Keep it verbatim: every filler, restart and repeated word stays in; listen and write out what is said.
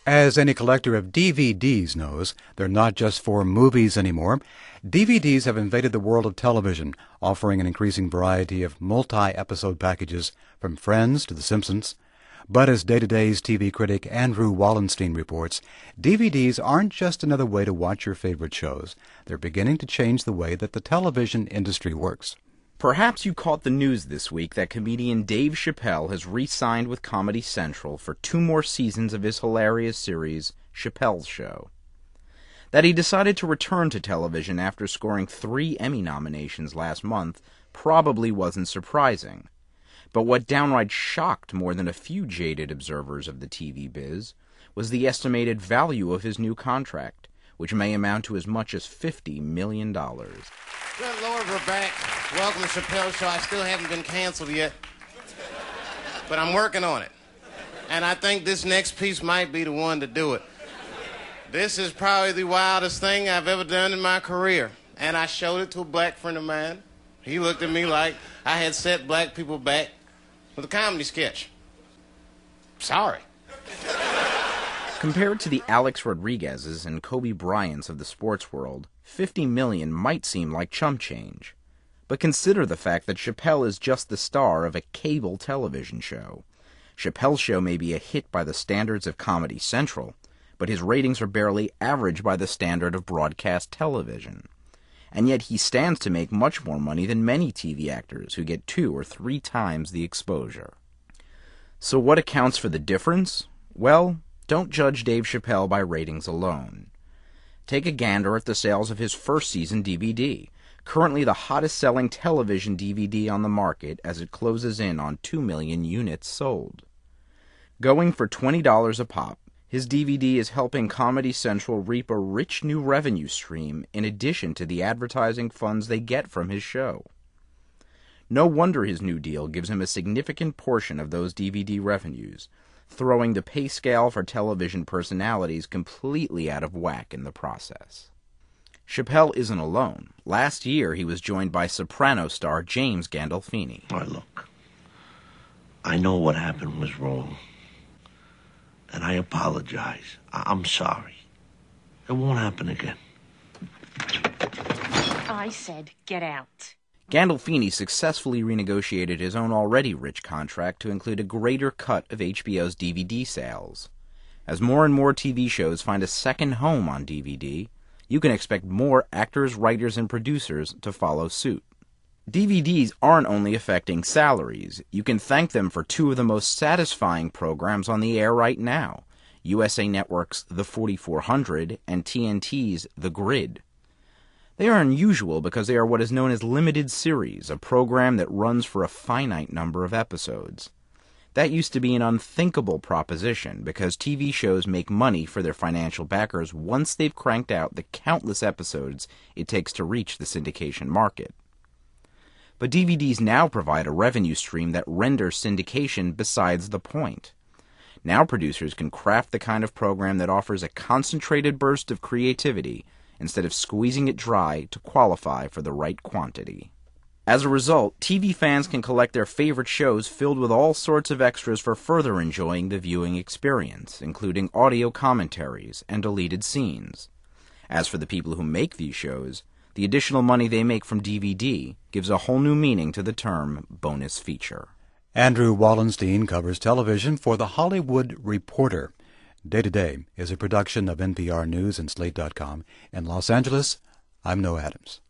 As any collector of D V Ds knows, they're not just for movies anymore. D V Ds have invaded the world of television, offering an increasing variety of multi-episode packages from Friends to The Simpsons. But as Day to Day's T V critic Andrew Wallenstein reports, D V Ds aren't just another way to watch your favorite shows. They're beginning to change the way that the television industry works. Perhaps you caught the news this week that comedian Dave Chappelle has re-signed with Comedy Central for two more seasons of his hilarious series, Chappelle's Show. That he decided to return to television after scoring three Emmy nominations last month probably wasn't surprising. But what downright shocked more than a few jaded observers of the T V biz was the estimated value of his new contract, which may amount to as much as fifty million dollars. Good Lord, we're back. Welcome to Chappelle's Show. I still haven't been canceled yet, but I'm working on it. And I think this next piece might be the one to do it. This is probably the wildest thing I've ever done in my career. And I showed it to a black friend of mine. He looked at me like I had set black people back with a comedy sketch. Sorry. Compared to the Alex Rodriguez's and Kobe Bryant's of the sports world, fifty million dollars might seem like chump change. But consider the fact that Chappelle is just the star of a cable television show. Chappelle's Show may be a hit by the standards of Comedy Central, but his ratings are barely average by the standard of broadcast television. And yet he stands to make much more money than many T V actors who get two or three times the exposure. So what accounts for the difference? Well, don't judge Dave Chappelle by ratings alone. Take a gander at the sales of his first season D V D, currently the hottest-selling television D V D on the market as it closes in on two million units sold. Going for twenty dollars a pop, his D V D is helping Comedy Central reap a rich new revenue stream in addition to the advertising funds they get from his show. No wonder his new deal gives him a significant portion of those D V D revenues, throwing the pay scale for television personalities completely out of whack in the process. Chappelle isn't alone. Last year, he was joined by Soprano star James Gandolfini. All right, look, I know what happened was wrong, and I apologize. I- I'm sorry. It won't happen again. I said get out. Gandolfini successfully renegotiated his own already rich contract to include a greater cut of H B O's D V D sales. As more and more T V shows find a second home on D V D, you can expect more actors, writers, and producers to follow suit. D V Ds aren't only affecting salaries. You can thank them for two of the most satisfying programs on the air right now, U S A Network's The forty-four hundred and T N T's The Grid. They are unusual because they are what is known as limited series, a program that runs for a finite number of episodes. That used to be an unthinkable proposition because T V shows make money for their financial backers once they've cranked out the countless episodes it takes to reach the syndication market. But D V Ds now provide a revenue stream that renders syndication besides the point. Now producers can craft the kind of program that offers a concentrated burst of creativity instead of squeezing it dry to qualify for the right quantity. As a result, T V fans can collect their favorite shows filled with all sorts of extras for further enjoying the viewing experience, including audio commentaries and deleted scenes. As for the people who make these shows, the additional money they make from D V D gives a whole new meaning to the term bonus feature. Andrew Wallenstein covers television for The Hollywood Reporter. Day to Day is a production of N P R News and Slate dot com. In Los Angeles, I'm Noah Adams.